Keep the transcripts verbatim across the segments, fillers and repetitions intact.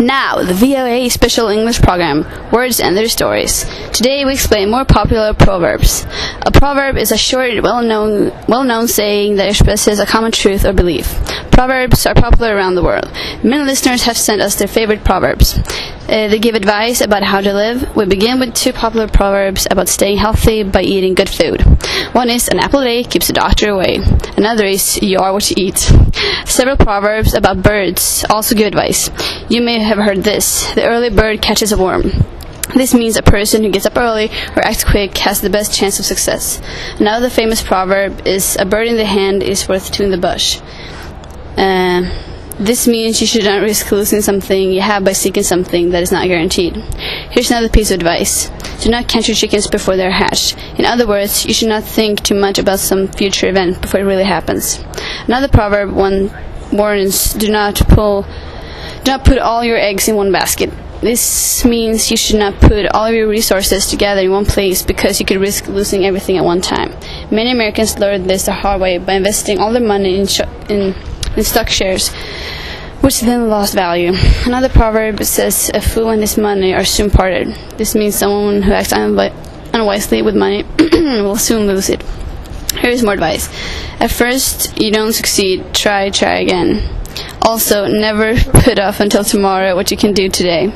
Now, the V O A Special English Program, Words and Their Stories. Today we explain more popular proverbs. A proverb is a short, well-known, well-known saying that expresses a common truth or belief. Proverbs are popular around the world. Many listeners have sent us their favorite proverbs. Uh, they give advice about how to live. We begin with two popular proverbs about staying healthy by eating good food. One is, an apple a day keeps the doctor away. Another is, you are what you eat. Several proverbs about birds also give advice. You may have heard this: the early bird catches a worm. This means a person who gets up early or acts quick has the best chance of success. Another famous proverb is, a bird in the hand is worth two in the bush. Uh, This means you should not risk losing something you have by seeking something that is not guaranteed. Here's another piece of advice. Do not count your chickens before they're hatched. In other words, you should not think too much about some future event before it really happens. Another proverb one warns, do not pull, do not put all your eggs in one basket. This means you should not put all of your resources together in one place because you could risk losing everything at one time. Many Americans learned this the hard way by investing all their money in, sh- in in stock shares, which then lost value. Another proverb says, a fool and his money are soon parted. This means someone who acts unwi- unwisely with money will soon lose it. Here is more advice. At first you don't succeed, try, try again. Also, never put off until tomorrow what you can do today.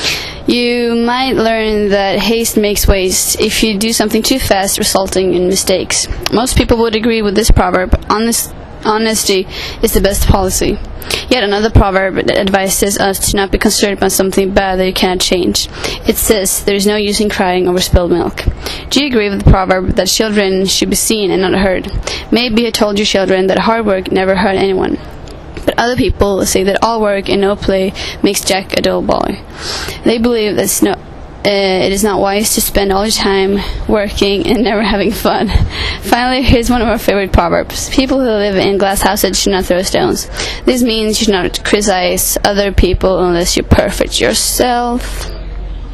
You might learn that haste makes waste if you do something too fast, resulting in mistakes. Most people would agree with this proverb. Honest Honesty is the best policy. Yet another proverb that advises us to not be concerned about something bad that you cannot change. It says, there is no use in crying over spilled milk. Do you agree with the proverb that children should be seen and not heard? Maybe you told your children that hard work never hurt anyone. But other people say that all work and no play makes Jack a dull boy. They believe that no Uh, it is not wise to spend all your time working and never having fun. Finally, here's one of our favorite proverbs. People who live in glass houses should not throw stones. This means you should not criticize other people unless you're perfect yourself.